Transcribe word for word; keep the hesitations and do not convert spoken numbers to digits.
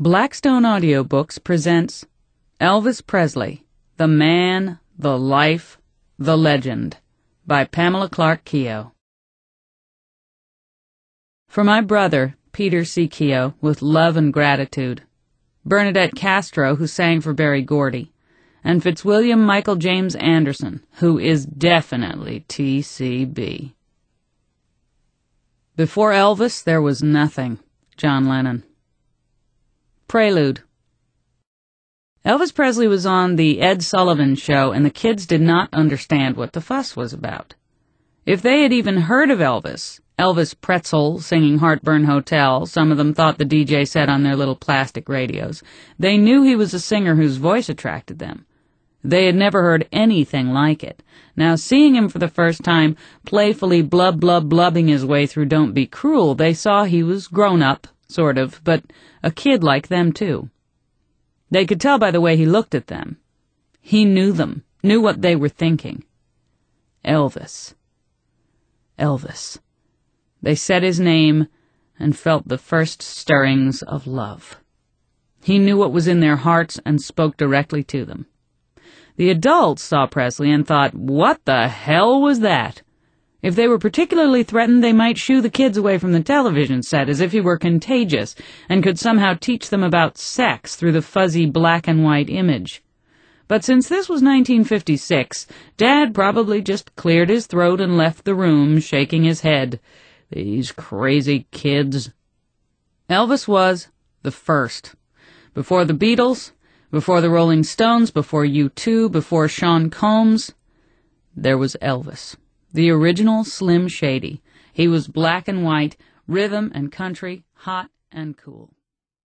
Blackstone Audiobooks presents Elvis Presley, The Man, the Life, the Legend by Pamela Clark Keough. For my brother, Peter C. Keough, with love and gratitude, Bernadette Castro, who sang for Berry Gordy, and Fitzwilliam Michael James Anderson, who is definitely T C B. Before Elvis, there was nothing. John Lennon. Prelude. Elvis Presley was on the Ed Sullivan Show, and the kids did not understand what the fuss was about. If they had even heard of Elvis, Elvis Pretzel singing Heartburn Hotel, some of them thought the D J said on their little plastic radios, they knew he was a singer whose voice attracted them. They had never heard anything like it. Now, seeing him for the first time, playfully blub blub blubbing his way through Don't Be Cruel, they saw he was grown up, sort of, but a kid like them, too. They could tell by the way he looked at them. He knew them, knew what they were thinking. Elvis. Elvis. They said his name and felt the first stirrings of love. He knew what was in their hearts and spoke directly to them. The adults saw Presley and thought, what the hell was that? If they were particularly threatened, they might shoo the kids away from the television set as if he were contagious and could somehow teach them about sex through the fuzzy black and white image. But since this was nineteen fifty-six, Dad probably just cleared his throat and left the room, shaking his head. These crazy kids. Elvis was the first. Before the Beatles, before the Rolling Stones, before U two, before Sean Combs, there was Elvis. The original Slim Shady. He was black and white, rhythm and country, hot and cool.